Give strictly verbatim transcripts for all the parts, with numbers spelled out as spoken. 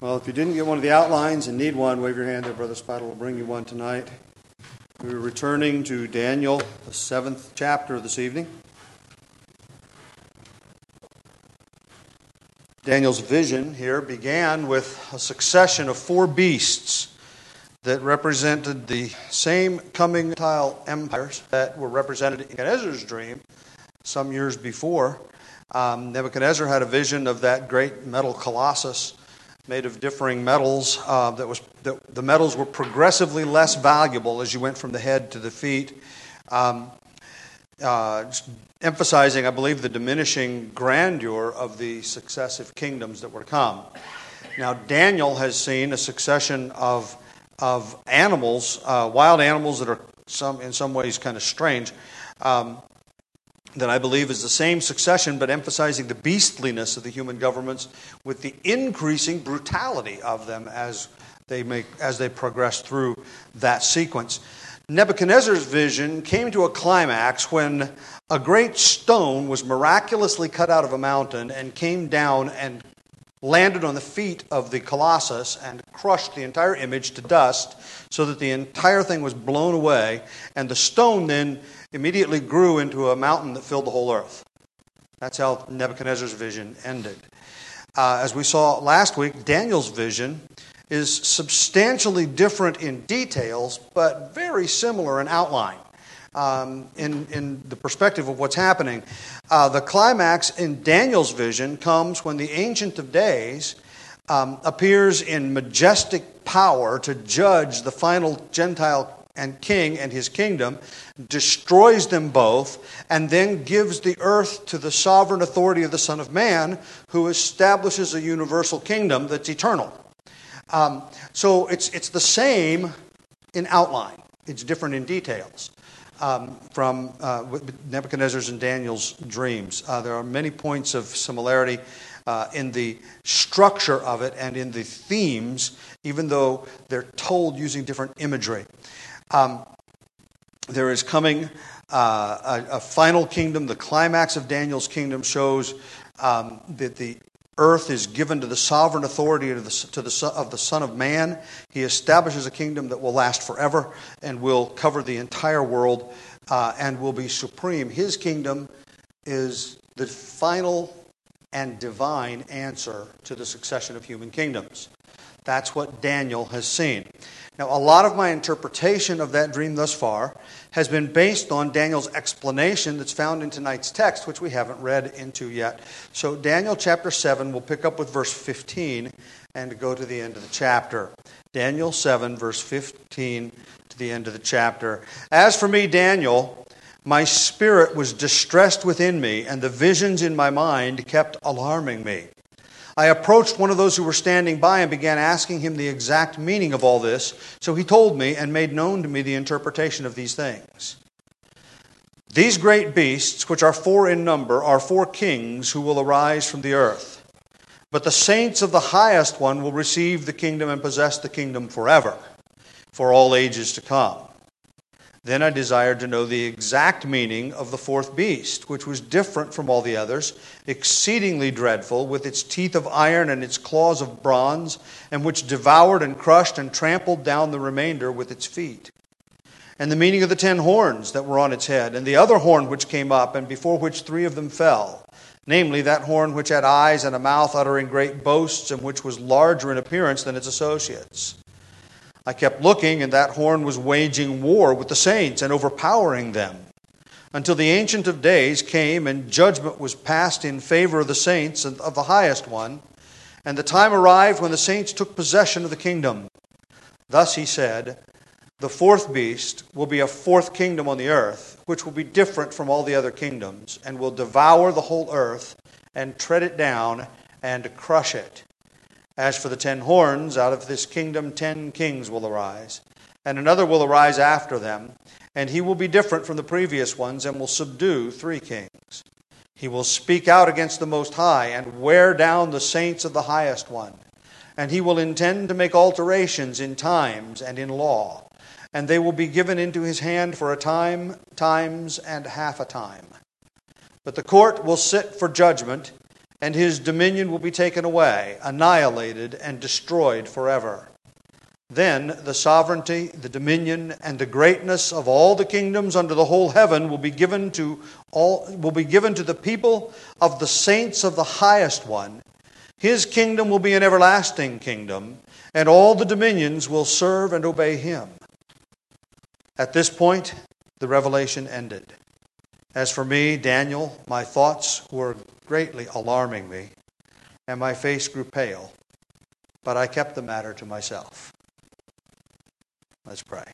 Well, if you didn't get one of the outlines and need one, wave your hand there. Brother Spottle will bring you one tonight. We're returning to Daniel, the seventh chapter this evening. Daniel's vision here began with a succession of four beasts that represented the same coming Gentile empires that were represented in Nebuchadnezzar's dream some years before. Um, Nebuchadnezzar had a vision of that great metal colossus made of differing metals. Uh, that was the, the metals were progressively less valuable as you went from the head to the feet, um, uh, emphasizing, I believe, the diminishing grandeur of the successive kingdoms that were to come. Now, Daniel has seen a succession of of animals, uh, wild animals that are some in some ways kind of strange. Um, that I believe is the same succession, but emphasizing the beastliness of the human governments with the increasing brutality of them as they make as they progress through that sequence. Nebuchadnezzar's vision came to a climax when a great stone was miraculously cut out of a mountain and came down and landed on the feet of the Colossus and crushed the entire image to dust so that the entire thing was blown away, and the stone then immediately grew into a mountain that filled the whole earth. That's how Nebuchadnezzar's vision ended. Uh, as we saw last week, Daniel's vision is substantially different in details, but very similar in outline. Um, in, in the perspective of what's happening. Uh, the climax in Daniel's vision comes when the Ancient of Days um, appears in majestic power to judge the final Gentile and king and his kingdom, destroys them both, and then gives the earth to the sovereign authority of the Son of Man, who establishes a universal kingdom that's eternal. Um, so it's it's the same in outline. It's different in details. Um, from uh, Nebuchadnezzar's and Daniel's dreams. Uh, there are many points of similarity uh, in the structure of it and in the themes, even though they're told using different imagery. Um, there is coming uh, a, a final kingdom. The climax of Daniel's kingdom shows um, that the earth is given to the sovereign authority of the, to the, of the Son of Man. He establishes a kingdom that will last forever and will cover the entire world uh, and will be supreme. His kingdom is the final and divine answer to the succession of human kingdoms. That's what Daniel has seen. Now, a lot of my interpretation of that dream thus far has been based on Daniel's explanation that's found in tonight's text, which we haven't read into yet. So Daniel chapter seven, we'll pick up with verse fifteen and go to the end of the chapter. Daniel seven, verse fifteen to the end of the chapter. As for me, Daniel, my spirit was distressed within me, and the visions in my mind kept alarming me. I approached one of those who were standing by and began asking him the exact meaning of all this. So he told me and made known to me the interpretation of these things. These great beasts, which are four in number, are four kings who will arise from the earth. But the saints of the highest one will receive the kingdom and possess the kingdom forever, for all ages to come. Then I desired to know the exact meaning of the fourth beast, which was different from all the others, exceedingly dreadful, with its teeth of iron and its claws of bronze, and which devoured and crushed and trampled down the remainder with its feet. And the meaning of the ten horns that were on its head, and the other horn which came up, and before which three of them fell, namely that horn which had eyes and a mouth uttering great boasts, and which was larger in appearance than its associates. I kept looking, and that horn was waging war with the saints and overpowering them, until the Ancient of Days came and judgment was passed in favor of the saints and of the highest one, and the time arrived when the saints took possession of the kingdom. Thus he said, the fourth beast will be a fourth kingdom on the earth, which will be different from all the other kingdoms, and will devour the whole earth and tread it down and crush it. As for the ten horns, out of this kingdom ten kings will arise, and another will arise after them, and he will be different from the previous ones and will subdue three kings. He will speak out against the Most High and wear down the saints of the highest one, and he will intend to make alterations in times and in law, and they will be given into his hand for a time, times, and half a time. But the court will sit for judgment, and his dominion will be taken away, annihilated, and destroyed forever. Then the sovereignty, the dominion, and the greatness of all the kingdoms under the whole heaven will be given to all will be given to the people of the saints of the highest one. His kingdom will be an everlasting kingdom, and all the dominions will serve and obey him. At this point, the revelation ended. As for me, Daniel, my thoughts were greatly alarming me, and my face grew pale, but I kept the matter to myself. Let's pray.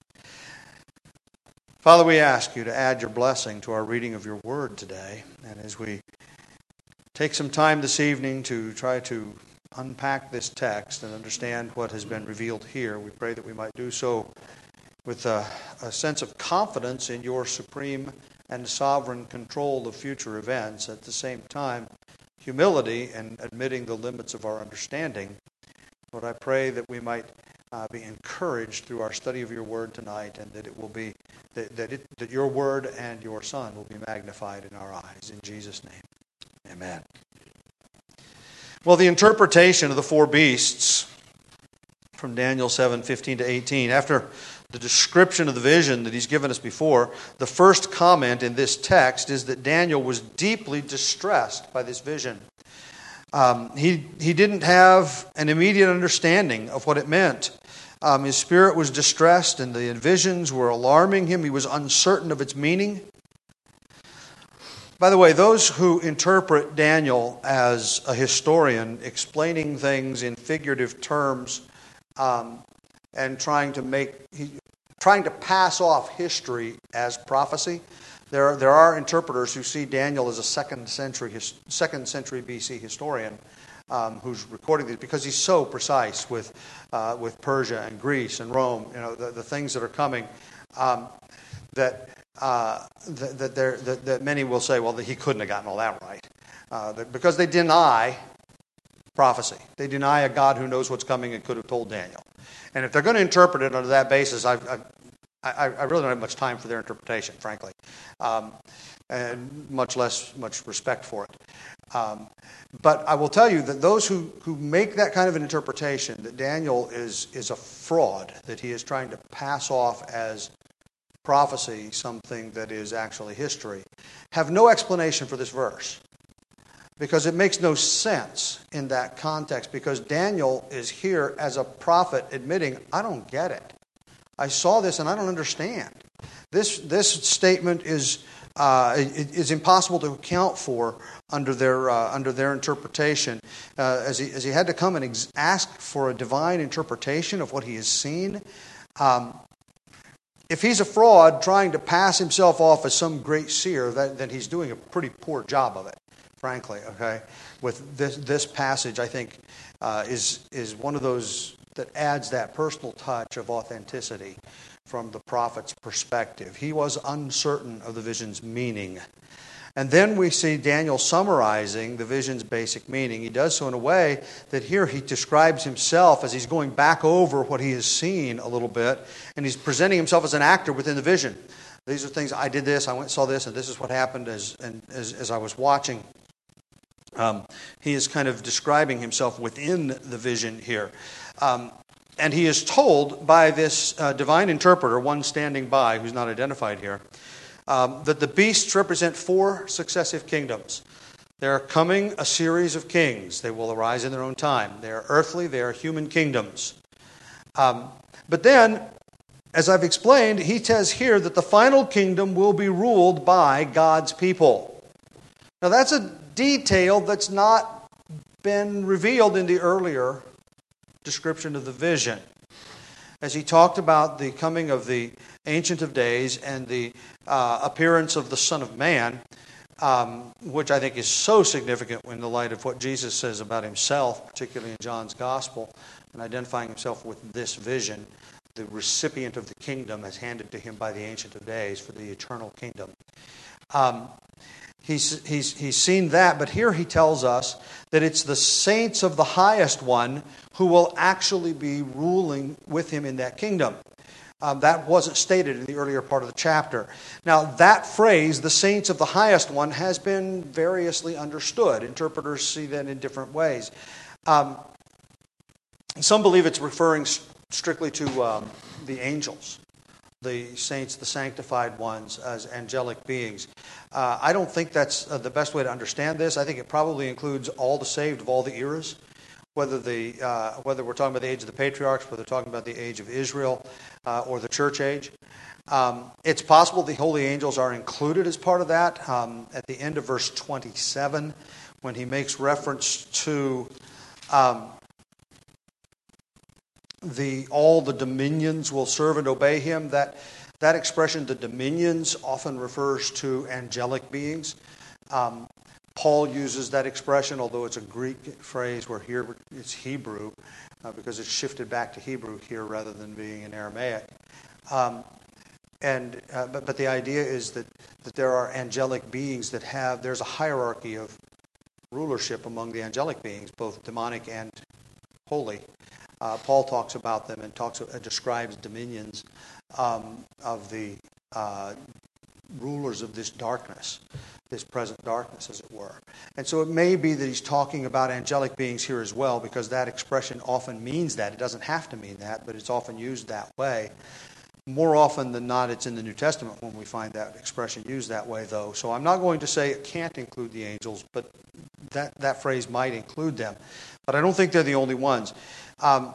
Father, we ask you to add your blessing to our reading of your word today. And as we take some time this evening to try to unpack this text and understand what has been revealed here, we pray that we might do so with a, a sense of confidence in your supreme and sovereign control of future events. At the same time, humility and admitting the limits of our understanding. Lord, I pray that we might Uh, be encouraged through our study of your word tonight, and that it will be that that, it, that your word and your Son will be magnified in our eyes. In Jesus' name, amen. Well, the interpretation of the four beasts from Daniel seven fifteen to eighteen. After the description of the vision that he's given us before, the first comment in this text is that Daniel was deeply distressed by this vision. Um, he he didn't have an immediate understanding of what it meant. Um, his spirit was distressed, and the visions were alarming him. He was uncertain of its meaning. By the way, those who interpret Daniel as a historian, explaining things in figurative terms, um, and trying to make he, trying to pass off history as prophecy, There, there are interpreters who see Daniel as a second century, second century B C historian um, who's recording these because he's so precise with uh, with Persia and Greece and Rome, you know, the, the things that are coming, um, that, uh, that that, there, that that many will say, well, that he couldn't have gotten all that right, uh, that because they deny prophecy, they deny a God who knows what's coming and could have told Daniel, and if they're going to interpret it under that basis, I've, I've I, I really don't have much time for their interpretation, frankly, um, and much less much respect for it. Um, but I will tell you that those who, who make that kind of an interpretation, that Daniel is, is a fraud, that he is trying to pass off as prophecy something that is actually history, have no explanation for this verse. Because it makes no sense in that context, because Daniel is here as a prophet admitting, I don't get it. I saw this and I don't understand. This this statement is uh, is impossible to account for under their uh, under their interpretation. Uh, as he as he had to come and ex- ask for a divine interpretation of what he has seen. Um, if he's a fraud trying to pass himself off as some great seer, that, then he's doing a pretty poor job of it, frankly. Okay, with this this passage, I think uh, is is one of those that adds that personal touch of authenticity from the prophet's perspective. He was uncertain of the vision's meaning. And then we see Daniel summarizing the vision's basic meaning. He does so in a way that here he describes himself as he's going back over what he has seen a little bit, and he's presenting himself as an actor within the vision. These are things, I did this, I went and saw this, and this is what happened as, and, as, as I was watching. Um, he is kind of describing himself within the vision here. Um, and he is told by this uh, divine interpreter, one standing by, who's not identified here, um, that the beasts represent four successive kingdoms. There are coming a series of kings. They will arise in their own time. They are earthly, they are human kingdoms. Um, but then, as I've explained, he says here that the final kingdom will be ruled by God's people. Now that's a detail that's not been revealed in the earlier description of the vision. As he talked about the coming of the Ancient of Days and the uh, appearance of the Son of Man, um, which I think is so significant in the light of what Jesus says about himself, particularly in John's Gospel, and identifying himself with this vision, the recipient of the kingdom as handed to him by the Ancient of Days for the eternal kingdom. Um, He's, he's, he's seen that, but here he tells us that it's the saints of the highest one who will actually be ruling with him in that kingdom. Um, that wasn't stated in the earlier part of the chapter. Now, that phrase, the saints of the highest one, has been variously understood. Interpreters see that in different ways. Um, some believe it's referring strictly to um, the angels, the saints, the sanctified ones, as angelic beings. Uh, I don't think that's uh, the best way to understand this. I think it probably includes all the saved of all the eras, whether the uh, whether we're talking about the age of the patriarchs, whether we're talking about the age of Israel, uh, or the church age. Um, it's possible the holy angels are included as part of that. Um, at the end of verse twenty-seven, when he makes reference to um, the all the dominions will serve and obey him, that that expression, the dominions, often refers to angelic beings. Um, Paul uses that expression, although it's a Greek phrase, where here it's Hebrew, uh, because it's shifted back to Hebrew here rather than being in Aramaic. Um, and uh, but, but the idea is that, that there are angelic beings that have, there's a hierarchy of rulership among the angelic beings, both demonic and holy. Uh, Paul talks about them and talks uh, describes dominions um, of the uh, rulers of this darkness, this present darkness, as it were. And so it may be that he's talking about angelic beings here as well, because that expression often means that. It doesn't have to mean that, but it's often used that way. More often than not, it's in the New Testament when we find that expression used that way, though. So I'm not going to say it can't include the angels, but that, that phrase might include them. But I don't think they're the only ones. Um,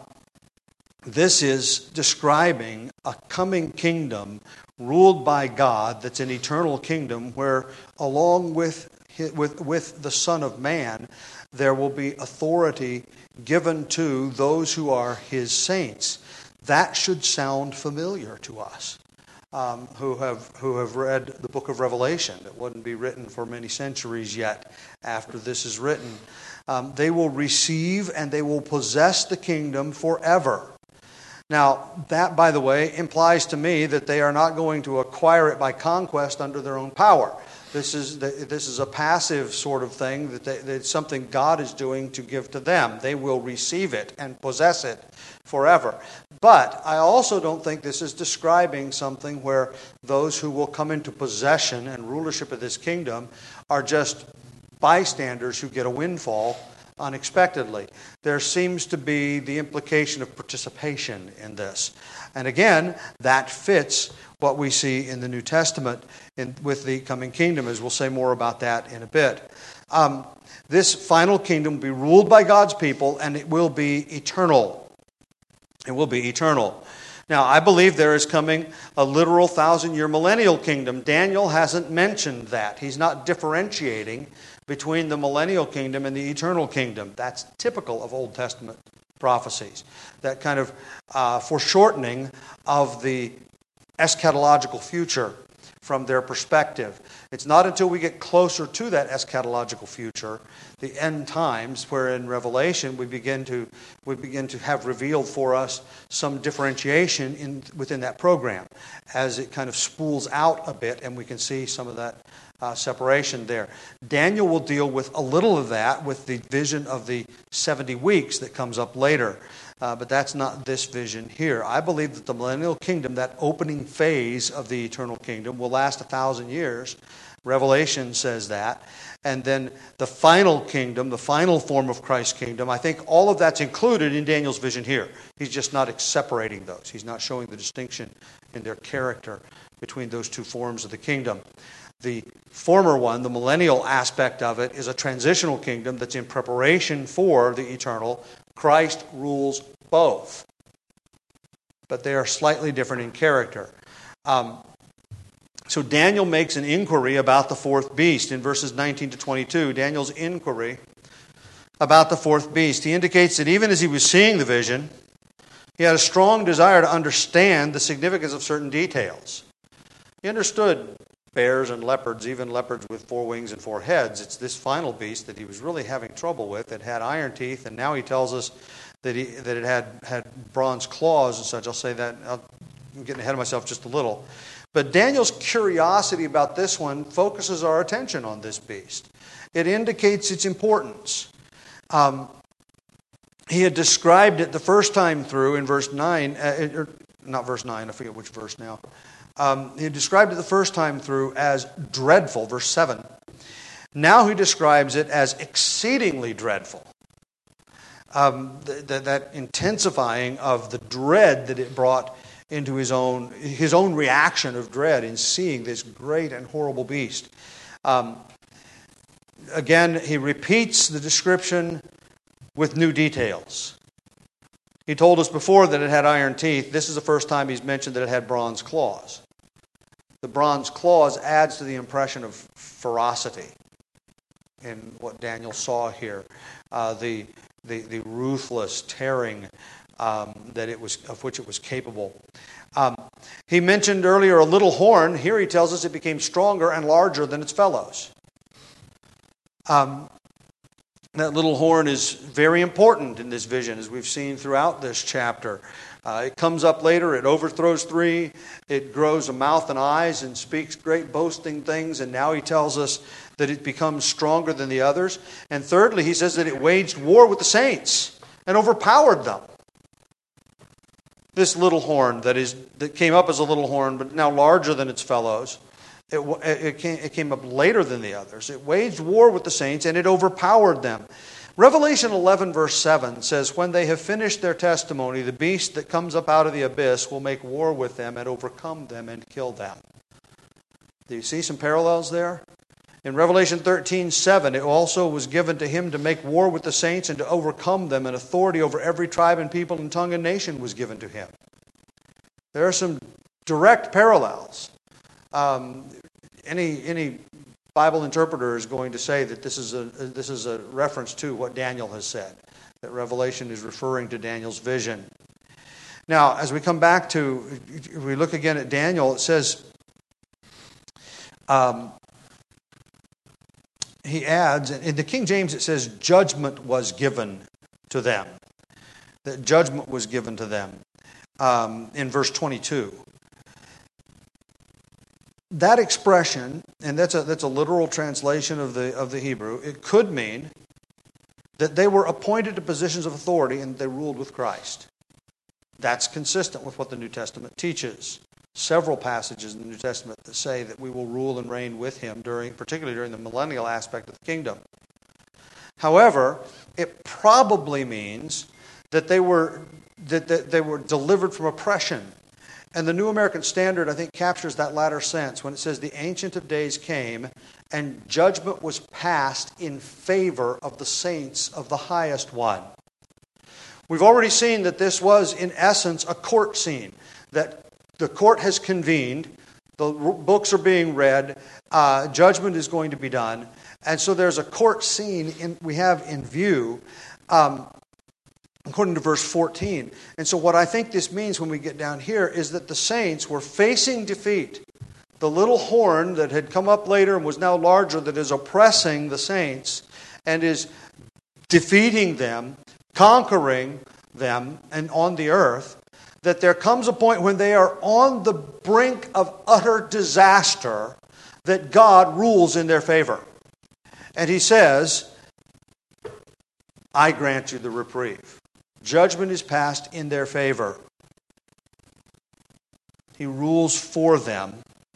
this is describing a coming kingdom ruled by God, that's an eternal kingdom where, along with, with, with the Son of Man, there will be authority given to those who are his saints. That should sound familiar to us um, who have who have read the book of Revelation. It wouldn't be written for many centuries yet after this is written. Um, they will receive and they will possess the kingdom forever. Now, that, by the way, implies to me that they are not going to acquire it by conquest under their own power. This is the, this is a passive sort of thing, that, they, that it's something God is doing to give to them. They will receive it and possess it forever. But I also don't think this is describing something where those who will come into possession and rulership of this kingdom are just bystanders who get a windfall unexpectedly. There seems to be the implication of participation in this. And again, that fits what we see in the New Testament in, with the coming kingdom, as we'll say more about that in a bit. Um, this final kingdom will be ruled by God's people, and it will be eternal. It will be eternal. Now, I believe there is coming a literal thousand-year millennial kingdom. Daniel hasn't mentioned that. He's not differentiating between the millennial kingdom and the eternal kingdom. That's typical of Old Testament prophecies. That kind of uh, foreshortening of the eschatological future from their perspective. It's not until we get closer to that eschatological future, the end times, where in Revelation we begin to we begin to have revealed for us some differentiation in within that program, as it kind of spools out a bit, and we can see some of that uh, separation there. Daniel will deal with a little of that with the vision of the seventy weeks that comes up later. Uh, but that's not this vision here. I believe that the millennial kingdom, that opening phase of the eternal kingdom, will last a thousand years. Revelation says that. And then the final kingdom, the final form of Christ's kingdom, I think all of that's included in Daniel's vision here. He's just not separating those. He's not showing the distinction in their character between those two forms of the kingdom. The former one, the millennial aspect of it, is a transitional kingdom that's in preparation for the eternal. Christ rules both, but they are slightly different in character. Um, so Daniel makes an inquiry about the fourth beast in verses nineteen to twenty-two. Daniel's inquiry about the fourth beast. He indicates that even as he was seeing the vision, he had a strong desire to understand the significance of certain details. He understood bears and leopards, even leopards with four wings and four heads. It's this final beast that he was really having trouble with. It had iron teeth, and now he tells us that he that it had, had bronze claws and such. I'll say that. I'll, I'm getting ahead of myself just a little. But Daniel's curiosity about this one focuses our attention on this beast. It indicates its importance. Um, he had described it the first time through in verse nine, uh, not verse nine, I forget which verse now. Um, he described it the first time through as dreadful, verse seven. Now he describes it as exceedingly dreadful. Um, th- th- that intensifying of the dread that it brought into his own his own reaction of dread in seeing this great and horrible beast. Um, again, he repeats the description with new details. He told us before that it had iron teeth. This is the first time he's mentioned that it had bronze claws. The bronze claws adds to the impression of ferocity in what Daniel saw here. Uh, the, the the ruthless tearing um, that it was of which it was capable. Um, he mentioned earlier a little horn. Here he tells us it became stronger and larger than its fellows. Um, That little horn is very important in this vision, as we've seen throughout this chapter. Uh, it comes up later, it overthrows three, it grows a mouth and eyes and speaks great boasting things, and now he tells us that it becomes stronger than the others. And thirdly, he says that it waged war with the saints and overpowered them. This little horn that is that came up as a little horn, but now larger than its fellows, It, it, came, it came up later than the others. It waged war with the saints, and it overpowered them. Revelation eleven, verse seven says, when they have finished their testimony, the beast that comes up out of the abyss will make war with them and overcome them and kill them. Do you see some parallels there? In Revelation thirteen, seven, it also was given to him to make war with the saints and to overcome them, and authority over every tribe and people and tongue and nation was given to him. There are some direct parallels. Um, any any Bible interpreter is going to say that this is a this is a reference to what Daniel has said, that Revelation is referring to Daniel's vision. Now, as we come back to, if we look again at Daniel, it says, um, he adds, in the King James it says, judgment was given to them. That judgment was given to them um, in verse twenty-two. That expression, and that's a that's a literal translation of the of the Hebrew, it could mean that they were appointed to positions of authority and they ruled with Christ. That's consistent with what the New Testament teaches. Several passages in the New Testament that say that we will rule and reign with him during, particularly during the millennial aspect of the kingdom. However, it probably means that they were that, that they were delivered from oppression. And the New American Standard, I think, captures that latter sense when it says the Ancient of Days came and judgment was passed in favor of the saints of the highest one. We've already seen that this was, in essence, a court scene, that the court has convened, the books are being read, uh, judgment is going to be done, and so there's a court scene in, we have in view, um, according to verse fourteen. And so what I think this means when we get down here is that the saints were facing defeat. The little horn that had come up later and was now larger, that is oppressing the saints and is defeating them, conquering them and on the earth, that there comes a point when they are on the brink of utter disaster that God rules in their favor. And he says, I grant you the reprieve. Judgment is passed in their favor. He rules for them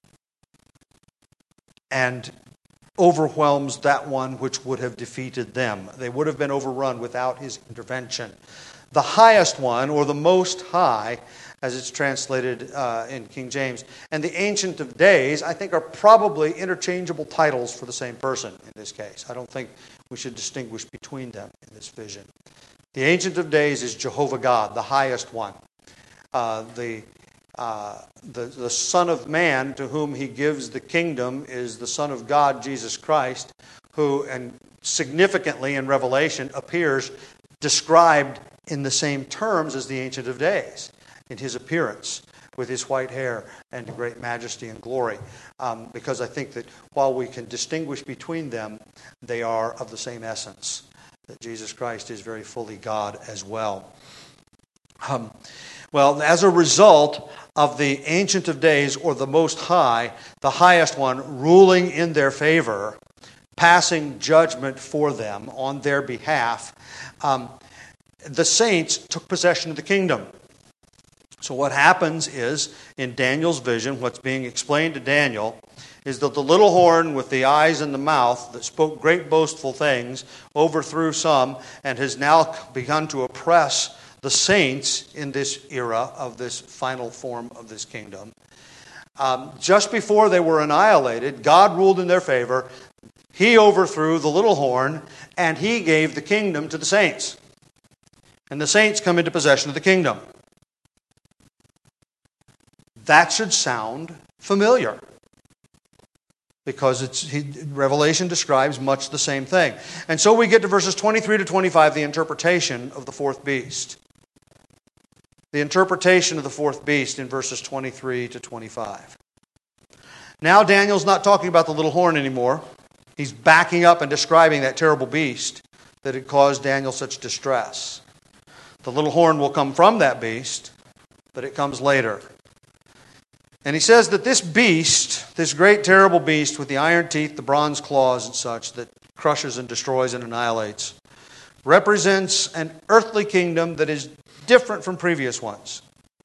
and overwhelms that one which would have defeated them. They would have been overrun without his intervention. The highest one, or the most high, as it's translated uh, in King James, and the Ancient of Days, I think are probably interchangeable titles for the same person in this case. I don't think we should distinguish between them in this vision. The Ancient of Days is Jehovah God, the highest one. Uh, the, uh, the, the Son of Man, to whom he gives the kingdom, is the Son of God, Jesus Christ, who, and significantly in Revelation, appears described in the same terms as the Ancient of Days, in his appearance, with his white hair and great majesty and glory. Um, because I think that while we can distinguish between them, they are of the same essence. That Jesus Christ is very fully God as well. Um, well, as a result of the Ancient of Days, or the Most High, the highest one, ruling in their favor, passing judgment for them on their behalf, um, the saints took possession of the kingdom. So what happens is, in Daniel's vision, what's being explained to Daniel is that the little horn with the eyes and the mouth that spoke great boastful things overthrew some and has now begun to oppress the saints in this era of this final form of this kingdom. Um, just before they were annihilated, God ruled in their favor. He overthrew the little horn, and He gave the kingdom to the saints. And the saints come into possession of the kingdom. That should sound familiar, because it's he, Revelation describes much the same thing. And so we get to verses twenty-three to twenty-five, the interpretation of the fourth beast. The interpretation of the fourth beast in verses twenty-three to twenty-five. Now Daniel's not talking about the little horn anymore. He's backing up and describing that terrible beast that had caused Daniel such distress. The little horn will come from that beast, but it comes later. And he says that this beast, this great terrible beast with the iron teeth, the bronze claws and such, that crushes and destroys and annihilates, represents an earthly kingdom that is different from previous ones.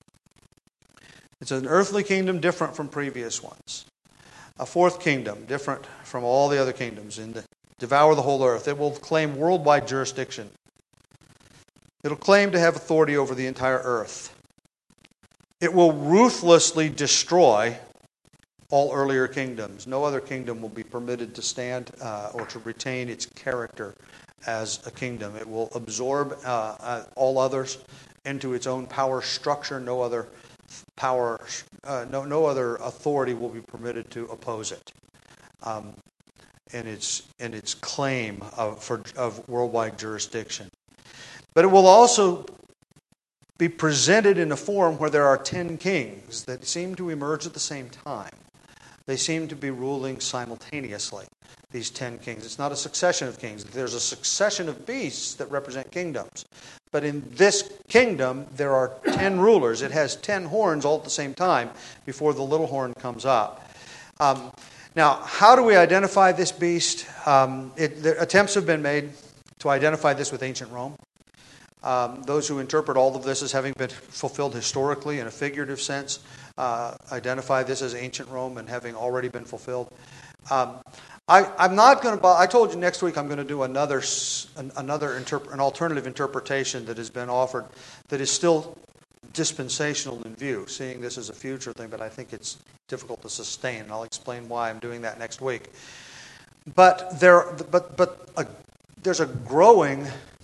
It's an earthly kingdom different from previous ones. A fourth kingdom different from all the other kingdoms, and devour the whole earth. It will claim worldwide jurisdiction. It'll claim to have authority over the entire earth. It will ruthlessly destroy all earlier kingdoms. No other kingdom will be permitted to stand uh, or to retain its character as a kingdom. It will absorb uh, uh, all others into its own power structure. No other power, uh, no no other authority will be permitted to oppose it um, in its in its claim of for of worldwide jurisdiction. But it will also be presented in a form where there are ten kings that seem to emerge at the same time. They seem to be ruling simultaneously, these ten kings. It's not a succession of kings. There's a succession of beasts that represent kingdoms. But in this kingdom, there are ten rulers. It has ten horns all at the same time before the little horn comes up. Um, now, how do we identify this beast? Um, it, the attempts have been made to identify this with ancient Rome. Um, those who interpret all of this as having been fulfilled historically in a figurative sense uh, identify this as ancient Rome and having already been fulfilled. Um, I, I'm not going to. I told you next week I'm going to do another another interp- an alternative interpretation that has been offered that is still dispensational in view, seeing this as a future thing, but I think it's difficult to sustain. And I'll explain why I'm doing that next week. But there, but but a, there's a growing.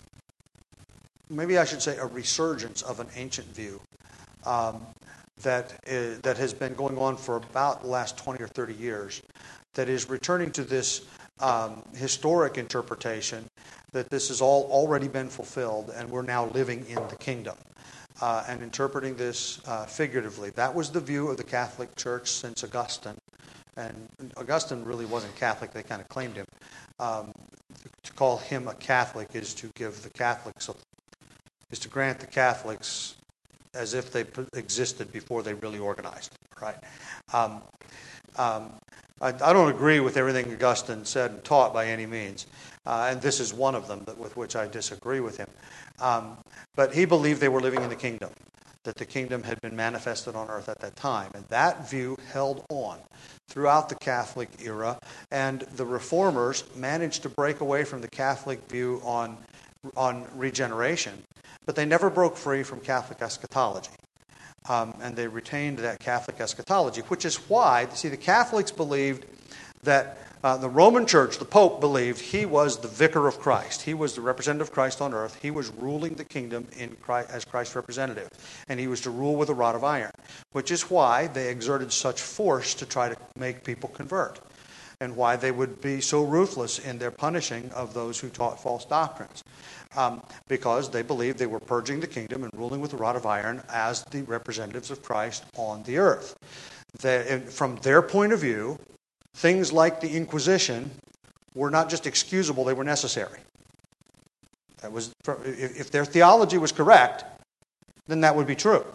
Maybe I should say a resurgence of an ancient view um, that is, that has been going on for about the last twenty or thirty years, that is returning to this um, historic interpretation that this has all already been fulfilled and we're now living in the kingdom uh, and interpreting this uh, figuratively. That was the view of the Catholic Church since Augustine. And Augustine really wasn't Catholic, they kind of claimed him. Um, to call him a Catholic is to give the Catholics a is to grant the Catholics as if they existed before they really organized, right? Um, um, I, I don't agree with everything Augustine said and taught by any means, uh, and this is one of them that, with which I disagree with him. Um, but he believed they were living in the kingdom, that the kingdom had been manifested on earth at that time, and that view held on throughout the Catholic era, and the Reformers managed to break away from the Catholic view on on regeneration, but they never broke free from Catholic eschatology. Um, and they retained that Catholic eschatology, which is why, see, the Catholics believed that uh, the Roman Church, the Pope, believed he was the vicar of Christ. He was the representative of Christ on earth. He was ruling the kingdom in Christ, as Christ's representative. And he was to rule with a rod of iron, which is why they exerted such force to try to make people convert, and why they would be so ruthless in their punishing of those who taught false doctrines. Um, because they believed they were purging the kingdom and ruling with a rod of iron as the representatives of Christ on the earth. They, from their point of view, things like the Inquisition were not just excusable, they were necessary. That was, if their theology was correct, then that would be true.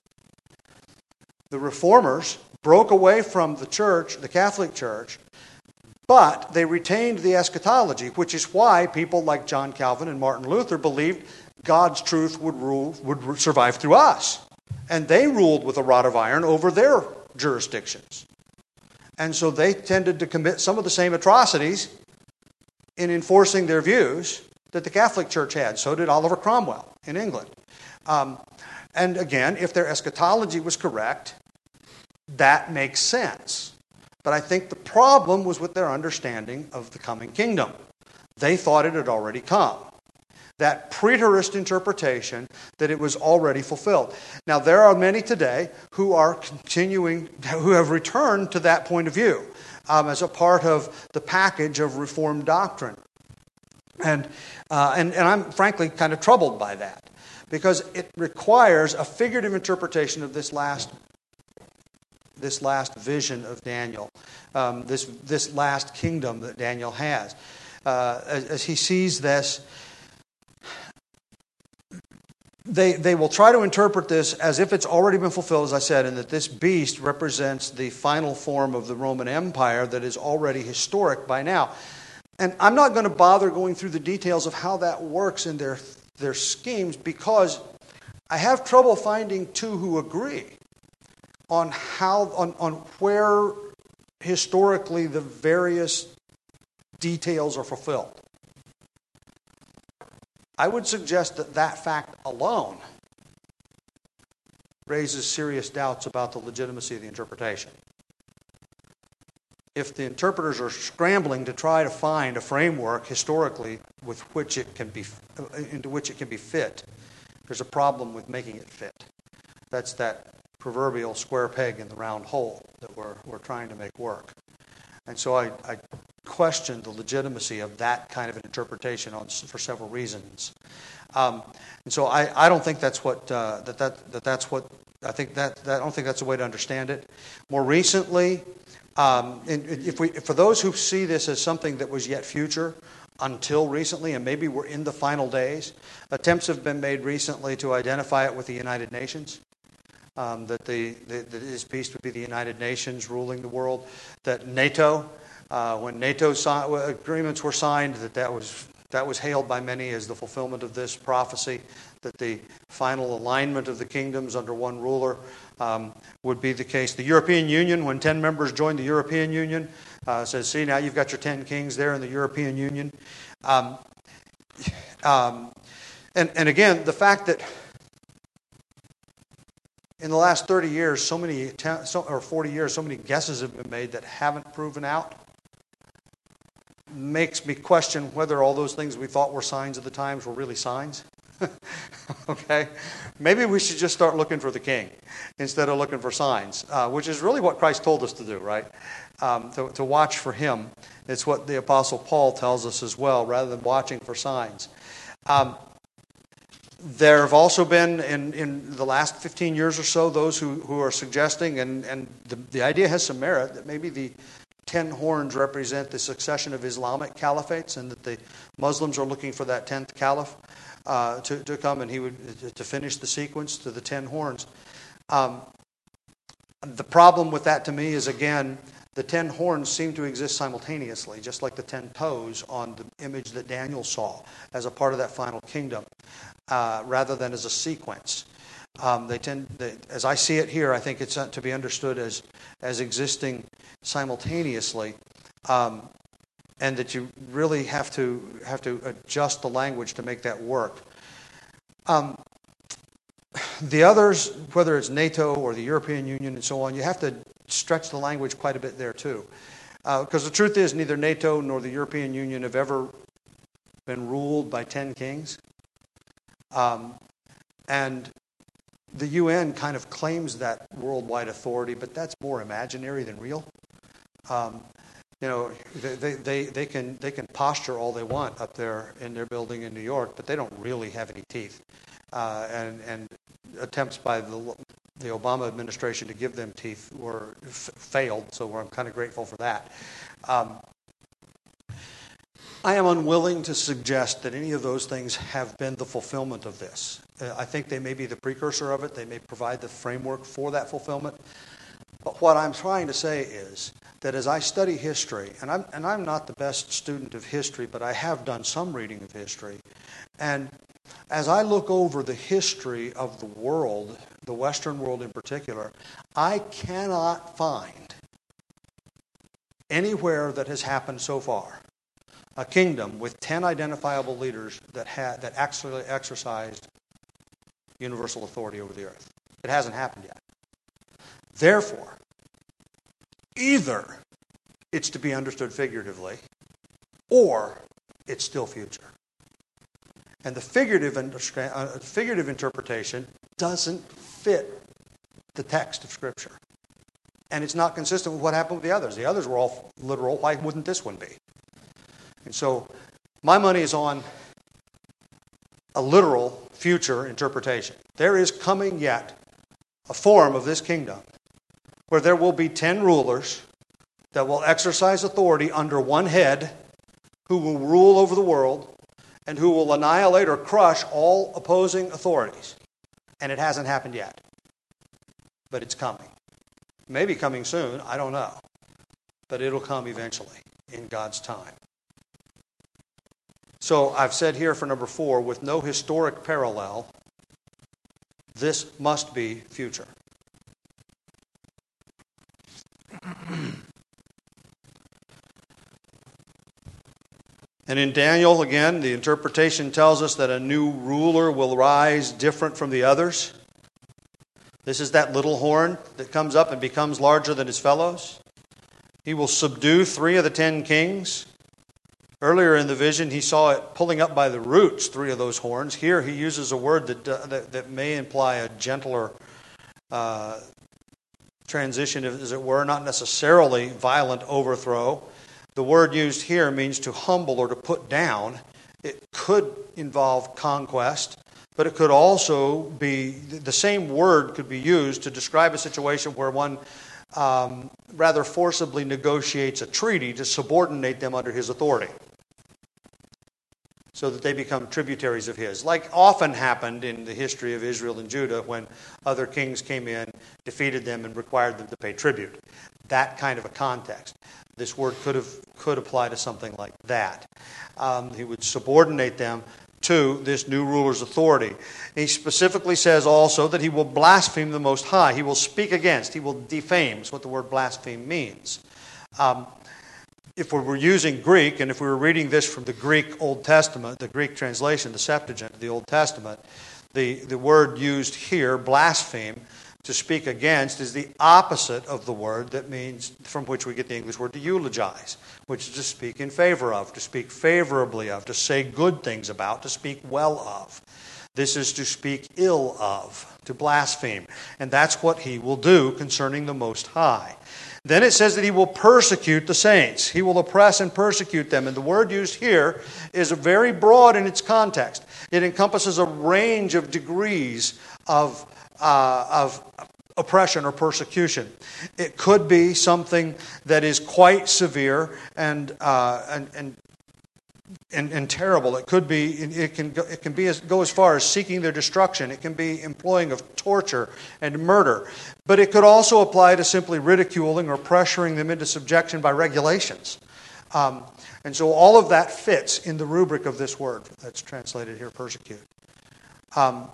The Reformers broke away from the church, the Catholic Church, but they retained the eschatology, which is why people like John Calvin and Martin Luther believed God's truth would rule, would survive through us, And they ruled with a rod of iron over their jurisdictions. And so they tended to commit some of the same atrocities in enforcing their views that the Catholic Church had. So did Oliver Cromwell in England. Um, and again, if their eschatology was correct, that makes sense. But I think the problem was with their understanding of the coming kingdom. They thought it had already come. That preterist interpretation that it was already fulfilled. Now, there are many today who are continuing, who have returned to that point of view um, as a part of the package of Reformed doctrine. And, uh, and, and I'm frankly kind of troubled by that, because it requires a figurative interpretation of this last this last vision of Daniel, um, this, this last kingdom that Daniel has. Uh, as, as he sees this, They they will try to interpret this as if it's already been fulfilled, as I said, and that this beast represents the final form of the Roman Empire that is already historic by now. And I'm not going to bother going through the details of how that works in their their schemes, because I have trouble finding two who agree on how on, on where historically the various details are fulfilled. I would suggest that that fact alone raises serious doubts about the legitimacy of the interpretation. If the interpreters are scrambling to try to find a framework historically with which it can be into which it can be fit, there's a problem with making it fit. That's that proverbial square peg in the round hole that we're we're trying to make work. And so I, I question the legitimacy of that kind of an interpretation on, for several reasons. Um, and so I, I don't think that's what uh, that, that that that's what I think that, that I don't think that's a way to understand it. More recently, um, if we for those who see this as something that was yet future until recently, and maybe we're in the final days, attempts have been made recently to identify it with the United Nations. Um, that the, the that this beast would be the United Nations ruling the world. That NATO, uh, when NATO si- agreements were signed, that that was that was hailed by many as the fulfillment of this prophecy. That the final alignment of the kingdoms under one ruler um, would be the case. The European Union, when ten members joined the European Union, uh, says, "See, now you've got your ten kings there in the European Union." Um, um, and and again, the fact that in the last thirty years, so many, or forty years, so many guesses have been made that haven't proven out, makes me question whether all those things we thought were signs of the times were really signs. Okay? Maybe we should just start looking for the king instead of looking for signs, uh, which is really what Christ told us to do, right? Um, to, to watch for him. It's what the Apostle Paul tells us as well, rather than watching for signs. Um, There have also been, in, in the last fifteen years or so, those who, who are suggesting, and, and the, the idea has some merit, that maybe the ten horns represent the succession of Islamic caliphates, and that the Muslims are looking for that tenth caliph uh, to, to come, and he would to finish the sequence to the ten horns. Um, the problem with that to me is, again, the ten horns seem to exist simultaneously, just like the ten toes on the image that Daniel saw as a part of that final kingdom. Uh, rather than as a sequence. Um, they tend, they, as I see it here, I think it's to be understood as as existing simultaneously, um, and that you really have to have to adjust the language to make that work. Um, the others, whether it's NATO or the European Union and so on, you have to stretch the language quite a bit there too, because uh, the truth is neither NATO nor the European Union have ever been ruled by ten kings. Um, and the U N kind of claims that worldwide authority, but that's more imaginary than real. Um, you know, they, they, they can they can posture all they want up there in their building in New York, but they don't really have any teeth. Uh, and and attempts by the the Obama administration to give them teeth were f- failed. So I'm kind of grateful for that. Um, I am unwilling to suggest that any of those things have been the fulfillment of this. Uh, I think they may be the precursor of it. They may provide the framework for that fulfillment. But what I'm trying to say is that as I study history, and I'm, and I'm not the best student of history, but I have done some reading of history, and as I look over the history of the world, the Western world in particular, I cannot find anywhere that has happened so far a kingdom with ten identifiable leaders that had that actually exercised universal authority over the earth. It hasn't happened yet. Therefore, either it's to be understood figuratively, or it's still future. And the figurative, uh, figurative interpretation doesn't fit the text of Scripture. And it's not consistent with what happened with the others. The others were all literal. Why wouldn't this one be? And so my money is on a literal future interpretation. There is coming yet a form of this kingdom where there will be ten rulers that will exercise authority under one head, who will rule over the world and who will annihilate or crush all opposing authorities. And it hasn't happened yet. But it's coming. Maybe coming soon, I don't know. But it'll come eventually in God's time. So I've said here for number four, with no historic parallel, this must be future. And in Daniel, again, the interpretation tells us that a new ruler will rise different from the others. This is that little horn that comes up and becomes larger than his fellows. He will subdue three of the ten kings. Earlier in the vision, he saw it pulling up by the roots, three of those horns. Here, he uses a word that uh, that, that may imply a gentler uh, transition, as it were, not necessarily violent overthrow. The word used here means to humble or to put down. It could involve conquest, but it could also be, the same word could be used to describe a situation where one um, rather forcibly negotiates a treaty to subordinate them under his authority, so that they become tributaries of his. Like often happened in the history of Israel and Judah when other kings came in, defeated them, and required them to pay tribute. That kind of a context. This word could have could apply to something like that. Um, he would subordinate them to this new ruler's authority. He specifically says also that he will blaspheme the Most High. He will speak against. He will defame. Is what the word blaspheme means. Um, if we were using Greek, and if we were reading this from the Greek Old Testament, the Greek translation, the Septuagint of the Old Testament, the, the word used here, blaspheme, to speak against, is the opposite of the word that means, from which we get the English word to eulogize, which is to speak in favor of, to speak favorably of, to say good things about, to speak well of. This is to speak ill of, to blaspheme. And that's what he will do concerning the Most High. Then it says that he will persecute the saints. He will oppress and persecute them. And the word used here is very broad in its context. It encompasses a range of degrees of Uh, of oppression or persecution. It could be something that is quite severe and uh, and, and and and terrible. It could be. It can go, it can be as, go as far as seeking their destruction. It can be employing of torture and murder. But it could also apply to simply ridiculing or pressuring them into subjection by regulations. Um, and so all of that fits in the rubric of this word that's translated here, persecute. Um,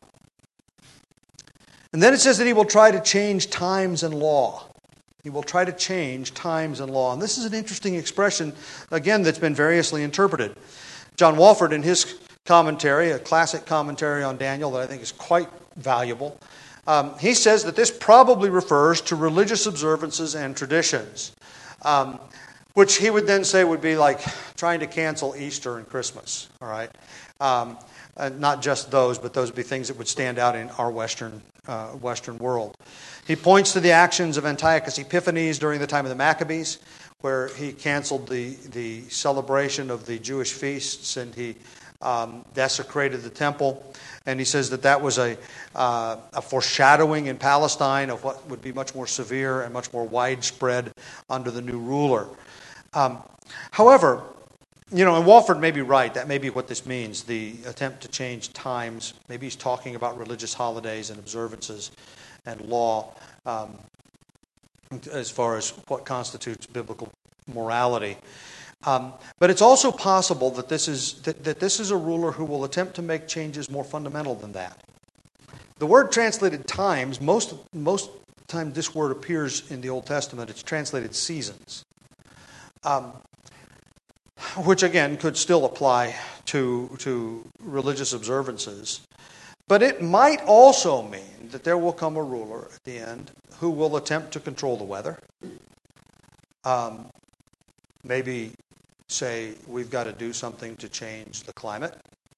And then it says that he will try to change times and law. He will try to change times and law. And this is an interesting expression, again, that's been variously interpreted. John Walford, in his commentary, a classic commentary on Daniel that I think is quite valuable, um, he says that this probably refers to religious observances and traditions, um, which he would then say would be like trying to cancel Easter and Christmas, all right? Um, Uh, not just those, but those would be things that would stand out in our Western uh, Western world. He points to the actions of Antiochus Epiphanes during the time of the Maccabees, where he canceled the, the celebration of the Jewish feasts and he um, desecrated the temple. And he says that that was a, uh, a foreshadowing in Palestine of what would be much more severe and much more widespread under the new ruler. Um, however, You know, and Walford may be right. That may be what this means, the attempt to change times. Maybe he's talking about religious holidays and observances and law um, as far as what constitutes biblical morality. Um, but it's also possible that this is that, that this is a ruler who will attempt to make changes more fundamental than that. The word translated times, most most time this word appears in the Old Testament, it's translated seasons. Um, which again could still apply to, to religious observances. But it might also mean that there will come a ruler at the end who will attempt to control the weather. Um, maybe say we've got to do something to change the climate.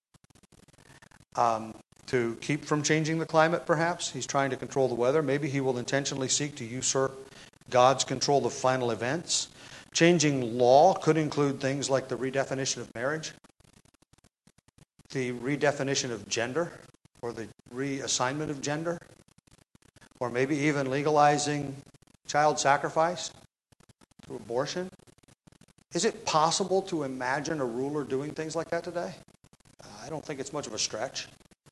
Um, to keep from changing the climate, perhaps. He's trying to control the weather. Maybe he will intentionally seek to usurp God's control of final events. Changing law could include things like the redefinition of marriage, the redefinition of gender, or the reassignment of gender, or maybe even legalizing child sacrifice through abortion. Is it possible to imagine a ruler doing things like that today? I don't think it's much of a stretch.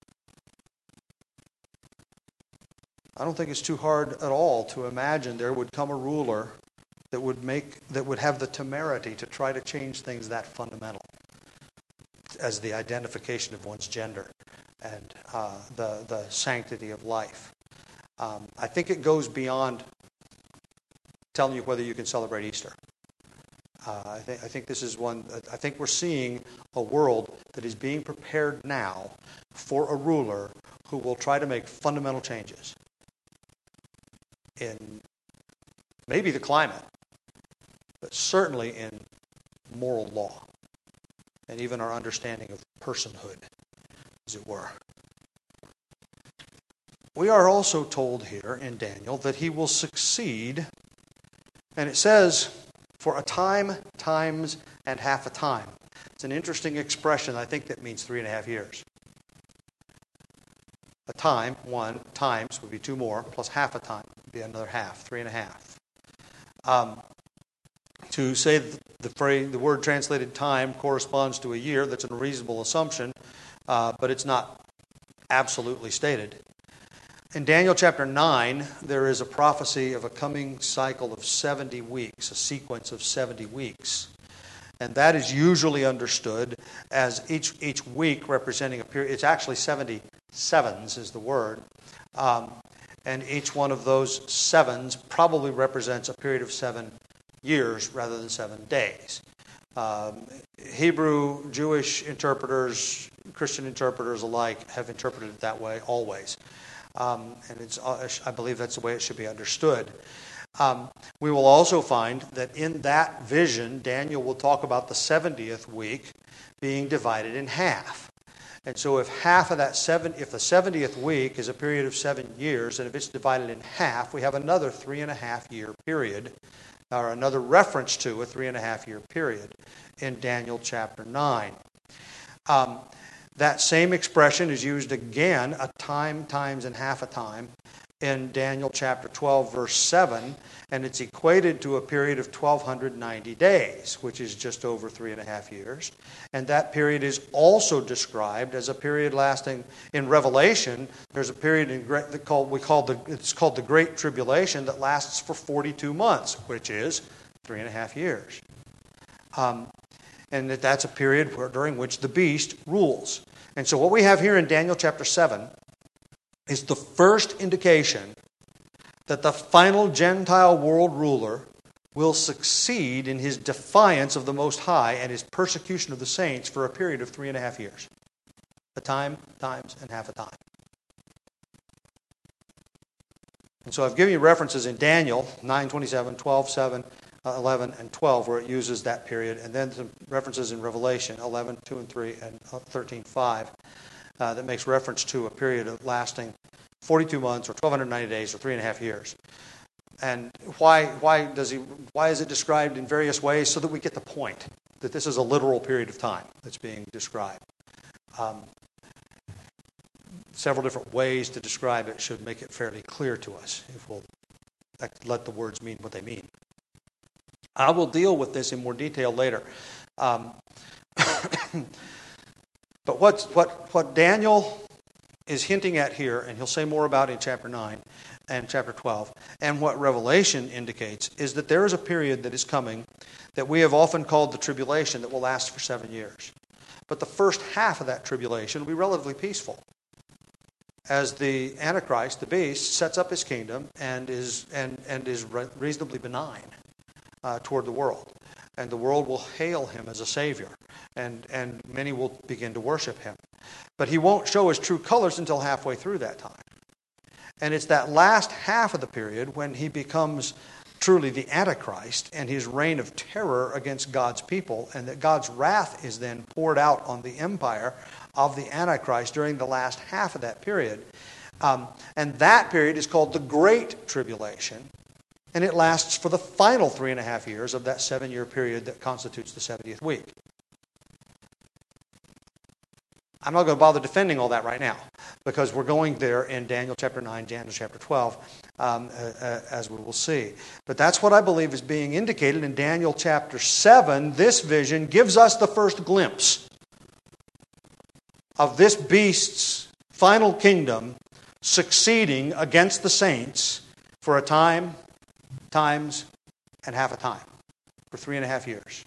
I don't think it's too hard at all to imagine there would come a ruler that would make that would have the temerity to try to change things that fundamental as the identification of one's gender and uh, the the sanctity of life. Um, I think it goes beyond telling you whether you can celebrate Easter. Uh, I think I think this is one. I think we're seeing a world that is being prepared now for a ruler who will try to make fundamental changes in maybe the climate, but certainly in moral law and even our understanding of personhood, as it were. We are also told here in Daniel that he will succeed, and it says, for a time, times, and half a time. It's an interesting expression. I think that means three and a half years. A time, one, times would be two more, plus half a time would be another half, three and a half. Um, to say that the phrase, the word translated time corresponds to a year, that's a reasonable assumption, uh, but it's not absolutely stated. In Daniel chapter nine, there is a prophecy of a coming cycle of seventy weeks, a sequence of seventy weeks. And that is usually understood as each each week representing a period. It's actually seventy sevens is the word. Um, and each one of those sevens probably represents a period of seven years rather than seven days. Um, Hebrew, Jewish interpreters, Christian interpreters alike have interpreted it that way always. Um, and it's, I believe that's the way it should be understood. Um, we will also find that in that vision, Daniel will talk about the seventieth week being divided in half. And so if half of that seven, if the seventieth week is a period of seven years, and if it's divided in half, we have another three and a half year period, or another reference to a three and a half year period in Daniel chapter nine. Um, that same expression is used again, a time, times, and half a time, in Daniel chapter twelve, verse seven, and it's equated to a period of twelve ninety days, which is just over three and a half years. And that period is also described as a period lasting, in Revelation, there's a period in that called, we call the, it's called the Great Tribulation that lasts for forty-two months, which is three and a half years. Um, and that that's a period where, during which the beast rules. And so what we have here in Daniel chapter seven is the first indication that the final Gentile world ruler will succeed in his defiance of the Most High and his persecution of the saints for a period of three and a half years. A time, times, and half a time. And so I've given you references in Daniel nine twenty-seven, twelve seven, eleven, and twelve where it uses that period, and then some references in Revelation eleven, two and three, and thirteen, five. Uh, that makes reference to a period of lasting forty-two months or twelve ninety days or three and a half years. And why why does he why is it described in various ways? So that we get the point that this is a literal period of time that's being described. Um, several different ways to describe it should make it fairly clear to us if we'll let the words mean what they mean. I will deal with this in more detail later. Um, But what's, what what Daniel is hinting at here, and he'll say more about in chapter nine, and chapter twelve, and what Revelation indicates, is that there is a period that is coming that we have often called the tribulation that will last for seven years. But the first half of that tribulation will be relatively peaceful, as the Antichrist, the beast, sets up his kingdom and is and, and is re- reasonably benign uh, toward the world. And the world will hail him as a savior, and, and many will begin to worship him. But he won't show his true colors until halfway through that time. And it's that last half of the period when he becomes truly the Antichrist and his reign of terror against God's people, and that God's wrath is then poured out on the empire of the Antichrist during the last half of that period. Um, and that period is called the Great Tribulation, and it lasts for the final three and a half years of that seven-year period that constitutes the seventieth week. I'm not going to bother defending all that right now, because we're going there in Daniel chapter nine, Daniel chapter twelve, um, uh, as we will see. But that's what I believe is being indicated in Daniel chapter seven. This vision gives us the first glimpse of this beast's final kingdom succeeding against the saints for a time, times, and half a time, for three and a half years.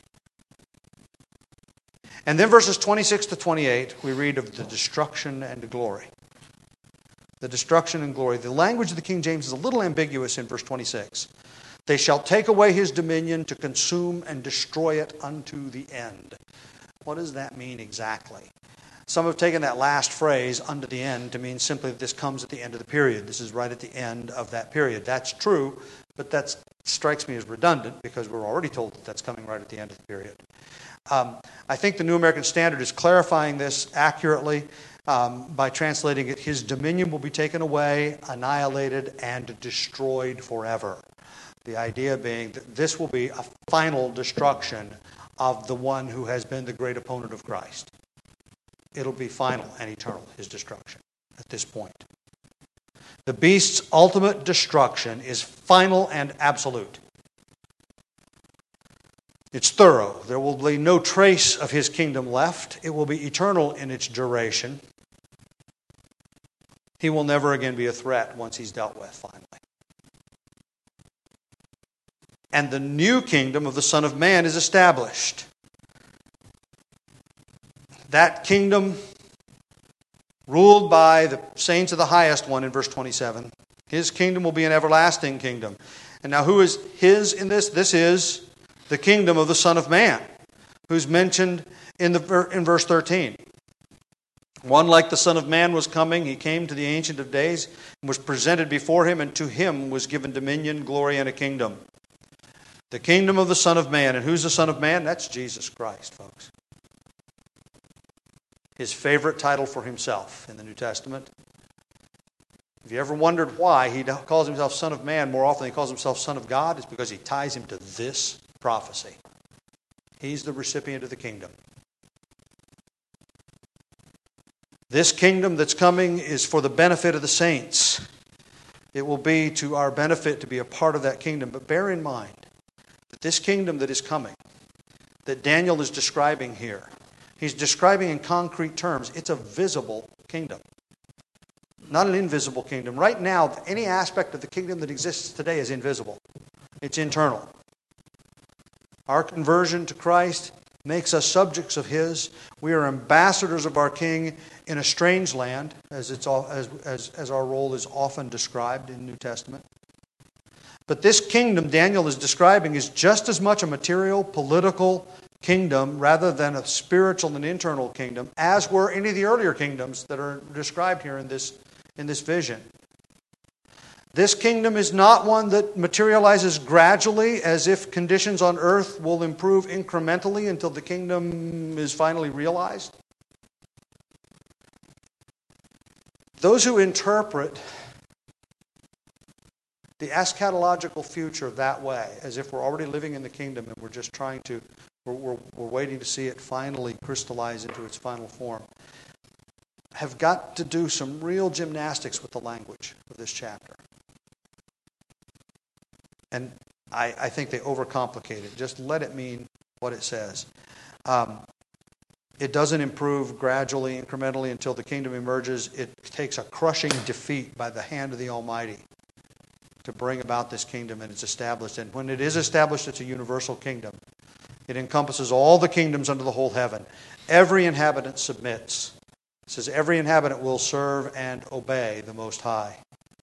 And then verses twenty-six to twenty-eight, we read of the destruction and the glory. The destruction and glory. The language of the King James is a little ambiguous in verse twenty-six. They shall take away his dominion to consume and destroy it unto the end. What does that mean exactly? Some have taken that last phrase, unto the end, to mean simply that this comes at the end of the period. This is right at the end of that period. That's true, but that strikes me as redundant because we're already told that that's coming right at the end of the period. Um, I think the New American Standard is clarifying this accurately um, by translating it, his dominion will be taken away, annihilated, and destroyed forever. The idea being that this will be a final destruction of the one who has been the great opponent of Christ. It'll be final and eternal, his destruction, at this point. The beast's ultimate destruction is final and absolute. It's thorough. There will be no trace of his kingdom left. It will be eternal in its duration. He will never again be a threat once he's dealt with, finally. And the new kingdom of the Son of Man is established. That kingdom, ruled by the saints of the highest one in verse twenty-seven, his kingdom will be an everlasting kingdom. And now who is his in this? This is the kingdom of the Son of Man, who's mentioned in the in verse thirteen. One like the Son of Man was coming. He came to the Ancient of Days and was presented before him, and to him was given dominion, glory, and a kingdom. The kingdom of the Son of Man. And who's the Son of Man? That's Jesus Christ, folks. His favorite title for himself in the New Testament. If you ever wondered why he calls himself Son of Man more often than he calls himself Son of God, it's because he ties him to this prophecy. He's the recipient of the kingdom. This kingdom that's coming is for the benefit of the saints. It will be to our benefit to be a part of that kingdom. But bear in mind that this kingdom that is coming, that Daniel is describing here, he's describing in concrete terms. It's a visible kingdom, not an invisible kingdom. Right now, any aspect of the kingdom that exists today is invisible. It's internal. Our conversion to Christ makes us subjects of His. We are ambassadors of our King in a strange land, as it's all, as, as, as our role is often described in the New Testament. But this kingdom Daniel is describing is just as much a material, political kingdom rather than a spiritual and internal kingdom, as were any of the earlier kingdoms that are described here in this, in this vision. This kingdom is not one that materializes gradually as if conditions on earth will improve incrementally until the kingdom is finally realized. Those who interpret the eschatological future that way, as if we're already living in the kingdom and we're just trying to, we're, we're, we're waiting to see it finally crystallize into its final form, have got to do some real gymnastics with the language of this chapter. And I, I think they overcomplicate it. Just let it mean what it says. Um, it doesn't improve gradually, incrementally until the kingdom emerges. It takes a crushing defeat by the hand of the Almighty to bring about this kingdom, and it's established. And when it is established, it's a universal kingdom. It encompasses all the kingdoms under the whole heaven. Every inhabitant submits. It says every inhabitant will serve and obey the Most High.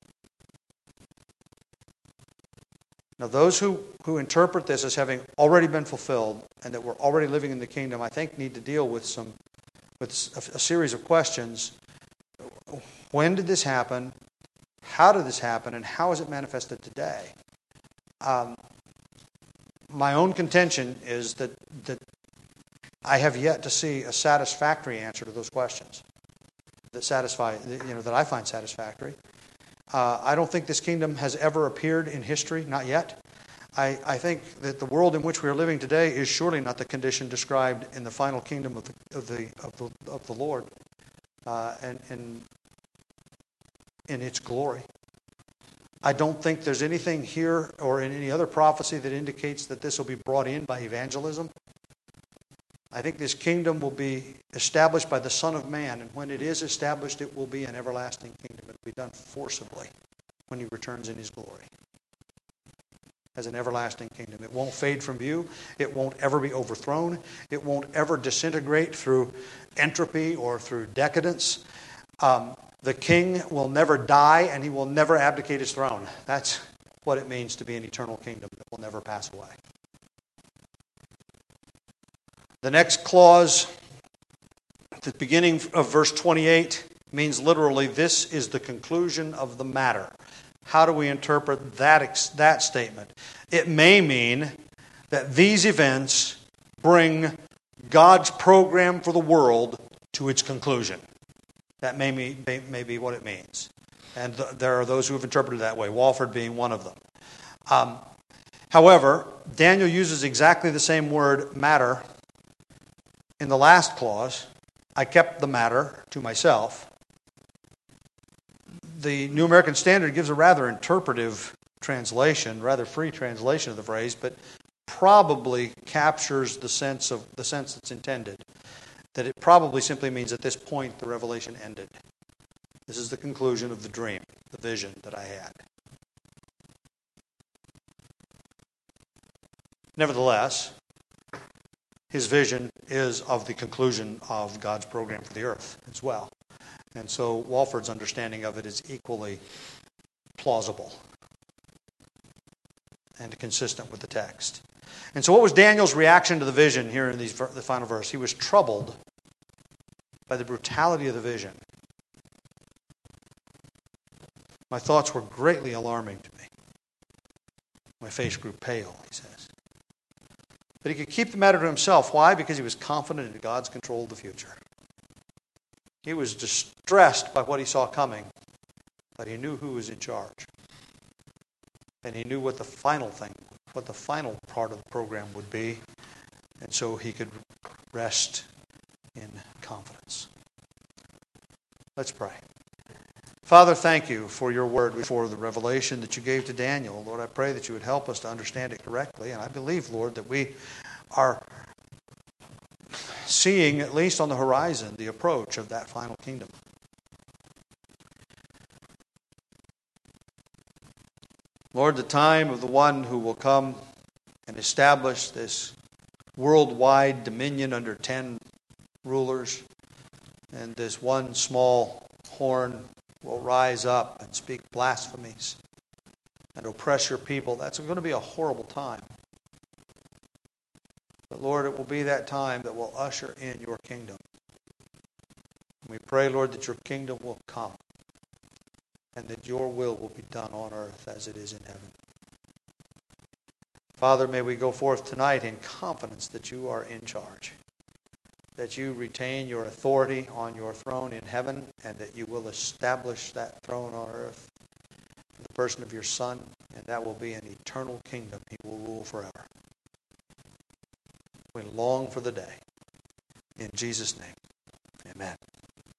Now, those who, who interpret this as having already been fulfilled and that we're already living in the kingdom, I think need to deal with some with a, a series of questions. When did this happen? How did this happen? And how is it manifested today? Um, my own contention is that, that I have yet to see a satisfactory answer to those questions that satisfy, you know, that I find satisfactory. Uh, I don't think this kingdom has ever appeared in history, not yet. I, I think that the world in which we are living today is surely not the condition described in the final kingdom of the of the of the, of the Lord, uh, and and in its glory. I don't think there's anything here or in any other prophecy that indicates that this will be brought in by evangelism. I think this kingdom will be established by the Son of Man, and when it is established, it will be an everlasting kingdom. It will be done forcibly when he returns in his glory as an everlasting kingdom. It won't fade from view. It won't ever be overthrown. It won't ever disintegrate through entropy or through decadence. Um, the king will never die, and he will never abdicate his throne. That's what it means to be an eternal kingdom that will never pass away. The next clause, at the beginning of verse twenty-eight, means literally, this is the conclusion of the matter. How do we interpret that, that statement? It may mean that these events bring God's program for the world to its conclusion. That may, be, may be what it means. And th- there are those who have interpreted it that way, Walford being one of them. Um, however, Daniel uses exactly the same word, matter, in the last clause. I kept the matter to myself. The New American Standard gives a rather interpretive translation, rather free translation of the phrase, but probably captures the sense of the sense that's intended. That it probably simply means at this point the revelation ended. This is the conclusion of the dream, the vision that I had. Nevertheless, his vision is of the conclusion of God's program for the earth as well. And so Walford's understanding of it is equally plausible and consistent with the text. And so what was Daniel's reaction to the vision here in these, the final verse? He was troubled by the brutality of the vision. My thoughts were greatly alarming to me. My face grew pale, he says. But he could keep the matter to himself. Why? Because he was confident in God's control of the future. He was distressed by what he saw coming, but he knew who was in charge. And he knew what the final thing, what the final part of the program would be. And so he could rest in confidence. Let's pray. Father, thank you for your word, for the revelation that you gave to Daniel. Lord, I pray that you would help us to understand it correctly. And I believe, Lord, that we are seeing, at least on the horizon, the approach of that final kingdom. Lord, the time of the one who will come and establish this worldwide dominion under ten rulers, and this one small horn will rise up and speak blasphemies and oppress your people. That's going to be a horrible time. But Lord, it will be that time that will usher in your kingdom. We pray, Lord, that your kingdom will come and that your will will be done on earth as it is in heaven. Father, may we go forth tonight in confidence that you are in charge, that you retain your authority on your throne in heaven, and that you will establish that throne on earth in the person of your Son, and that will be an eternal kingdom. He will rule forever. We long for the day. In Jesus' name, amen.